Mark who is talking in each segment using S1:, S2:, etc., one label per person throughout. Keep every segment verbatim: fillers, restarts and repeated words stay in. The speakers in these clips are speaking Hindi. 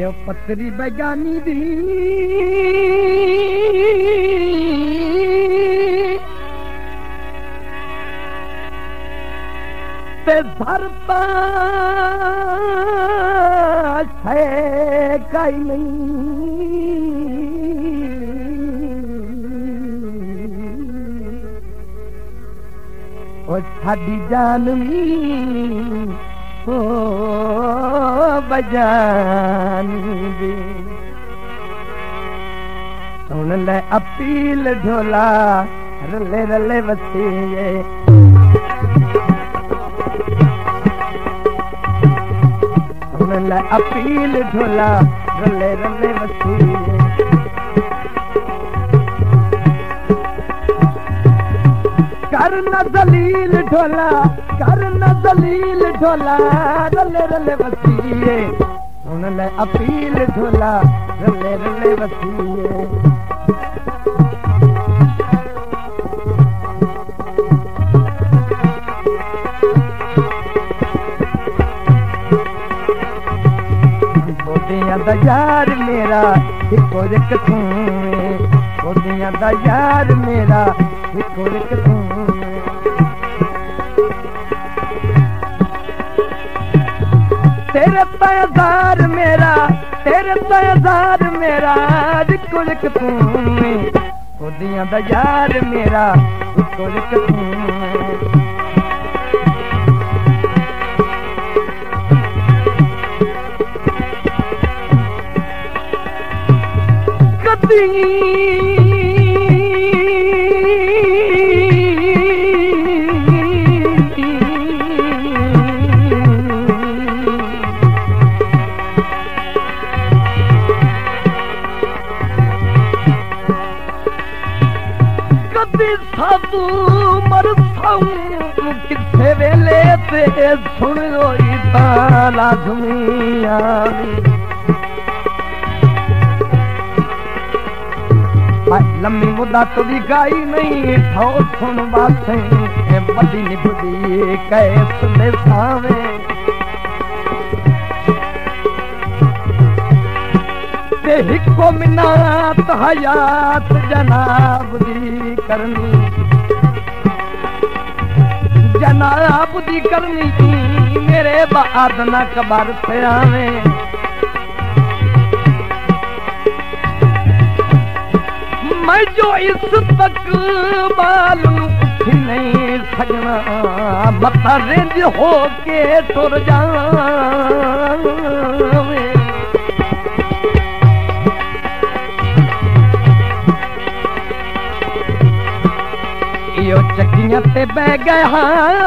S1: यो पतरी बेगानी दी ते धरता है कई नहीं ओ साडी जान मी हो बजानी दे सुन ले अपील ढोला रले रले वसीए सुन ले अपील ढोला रले रले वसीए करना दलील ढोला करना दलील ढोला रले रले वसीए सुन ले अपील ढोला रले रले वसीए बोदियां दा यार मेरा इको रिक तू बोदियां दा यार मेरा इको रिक तू तेरे तायादार मेरा तेरे तायादार मेरा इको रिक तू बोदियां दा यार मेरा इको रिक तू कदी साधु मर किथे वेले ते सुन रोई ताला दुनिया लम्मी मुद्दा तो भी गाई नहीं ठो सुन बातें बड़ी निभदी कैस ले सावे ते हिको मिनात हयात जनाब दी करनी जनाब दी करनी मेरे बाद ना कबर से आवे मैं जो इस तक बाल उठी नहीं सकना मता रेंज हो के तुर जावे यो चक्कियां ते बह गया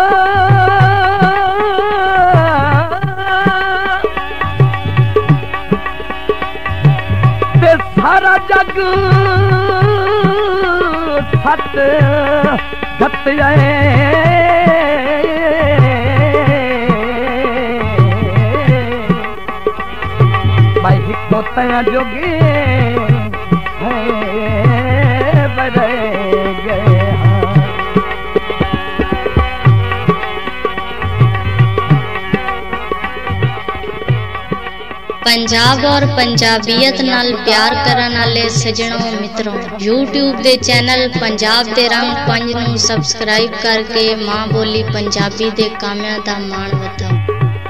S1: ते सारा जग सत सत जाए भाई हिको तया जोगे बड़े गए
S2: पंजाब और पंजाबीयत नाल प्यार करन वाले सजणों मित्रों यूट्यूब दे चैनल पंजाब दे रंग पंज नूं सबसक्राइब करके मां बोली पंजाबी दे कामियां दा मान वधाओ।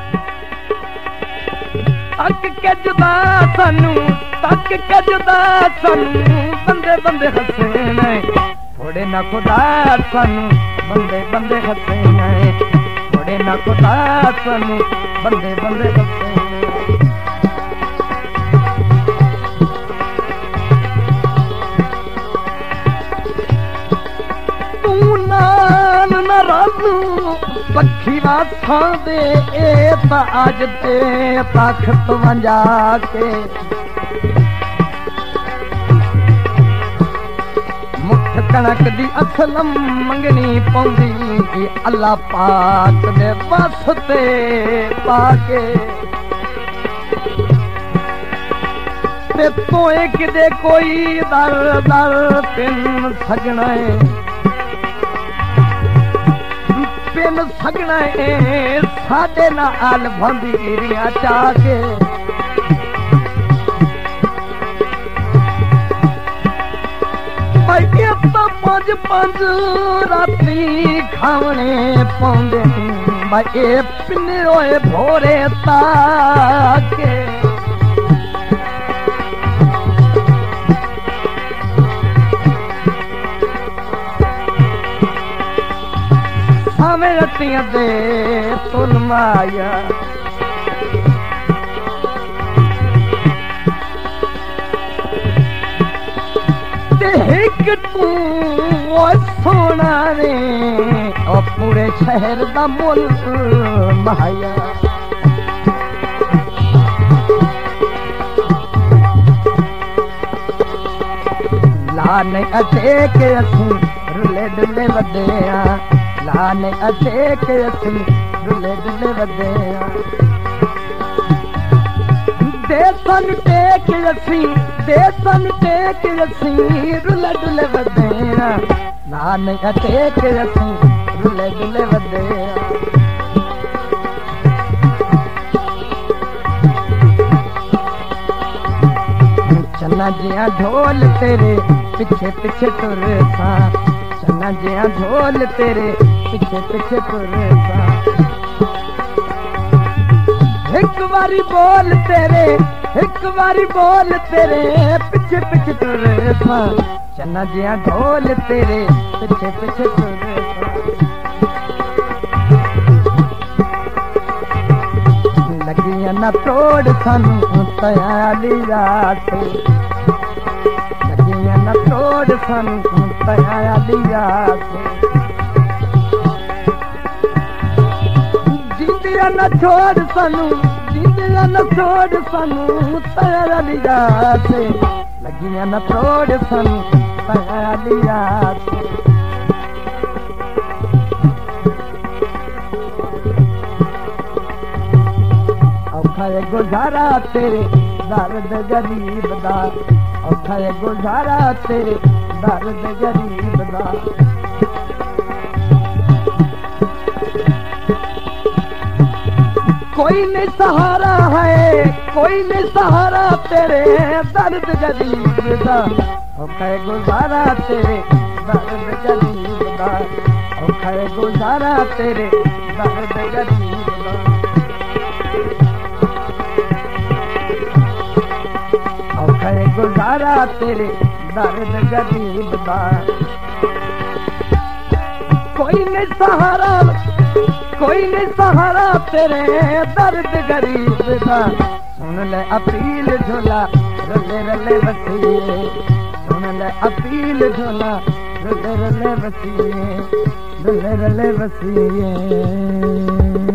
S1: तक के जुदा सानू तक के जुदा सानू बंदे बंदे हसे ने थोड़े ना खुदा सानू बंदे बंदे हसे ने थोड़े ना खुदा सानू बंदे बंदे हसे ने पक्षी वाथा दे ए ताज ते तख्त वंजा के मुठ कणक दी असलम मंगनी पौंदी अल्लाह पाक दे वास्ते पाके ते तोए किदे कोई दर दर पिन सगना पिन सगना साडे नाल भंदीरियां चाके भाई तो पांच पांच राती खावने पौंदे भाई पिने होए भोरे ताके हमें रतियां दे तुल माया एक तू सोना रे और पूरे शहर दा मुल माया लाने अचे के असी रुले डुले वधिया लाने अचे के असी रुले डुले वधिया देसन टेक असी देसन टेक असी रुले डुले वधिया लाने अचे के असी रुले डुले वधिया चन्ना जिया ढोल तेरे पिछे पिछे तुर सा चन्ना जिया ढोल तेरे पिछे पिछे तुर सा एक बारी बोल तेरे एक बारी बोल तेरे पिछे पिछे तुर सा चन्ना जिया ढोल तेरे पिछे पिछे तुर सा लगिया न तोड़ सानू तयाली रात लगिया न तोड़ सानू तयाली रात जिंदिया न छोड़ सानू जिंदिया न छोड़ सानू तयाली रात लगिया न तोड़ सानू तयाली रात औखा गुजारा तेरे दर्द गरीब दा औखा गुजारा तेरे दर्द गरीब दा कोई नहीं सहारा है कोई नहीं सहारा तेरे दर्द गरीब दा औखा गुजारा तेरे दर्द गरीब दा औखा गुजारा तेरे दर्द गरीब दा औखा गुजारा तेरे दर्द गरीब दा कोई नहीं सहारा कोई नहीं सहारा तेरे दर्द गरीब दा सुन ले अपील झोला रले रले वसीए सुन ले अपील झोला रले रले वसीए रले रले वसीए